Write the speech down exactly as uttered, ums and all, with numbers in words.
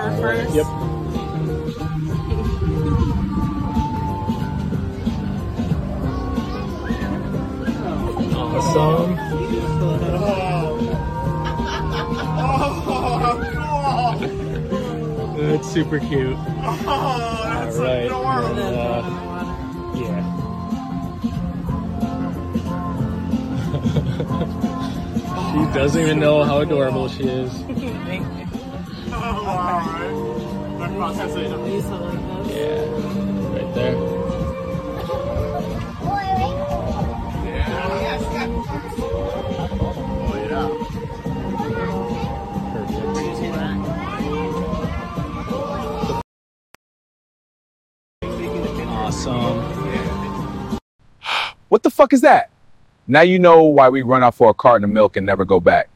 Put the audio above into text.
shower first. Yep. Awesome. That's super cute. Oh, that's All right. adorable. And, uh, yeah. She doesn't even know how adorable she is. Oh, alright. They're processing. Yeah. Right there. Oh, yeah. Awesome. What the fuck is that? Now you know why we run out for a carton of milk and never go back.